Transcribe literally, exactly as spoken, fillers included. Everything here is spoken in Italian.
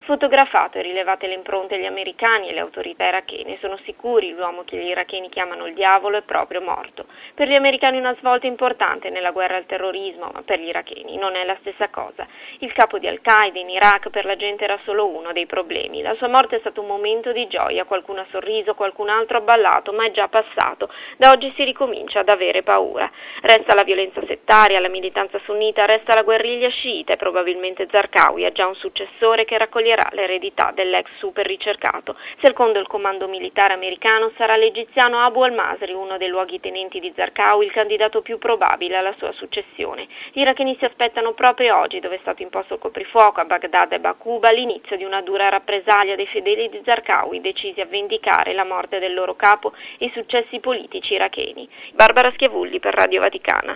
Fotografato e rilevate le impronte, gli americani e le autorità irachene sono sicuri l'uomo che gli iracheni chiamano il diavolo è proprio morto. Per gli americani una svolta importante nella guerra al terrorismo, ma per gli iracheni non è la stessa cosa. Il capo di Al-Qaeda in Iraq per la gente era solo uno dei problemi. La sua morte è stato un momento di gioia, qualcuno ha sorriso, qualcun altro ha ballato, ma è già passato. Da oggi si ricomincia ad avere paura. Resta la violenza settaria, la militanza sunnita, resta la guerriglia sciita e probabilmente Zarqawi ha già un successore che raccoglierà l'eredità dell'ex super ricercato. Secondo il comando militare americano sarà l'egiziano Abu al-Masri, uno dei luogotenenti di Zarqawi, il candidato più probabile alla sua successione. Gli iracheni si aspettano proprio oggi, dove è stato imposto il coprifuoco a Baghdad e Bakuba, l'inizio di una dura rappresaglia dei fedeli di Zarqawi, decisi a vendicare la morte del loro capo e i successi politici iracheni. Barbara Schiavulli per Radio Vaticana.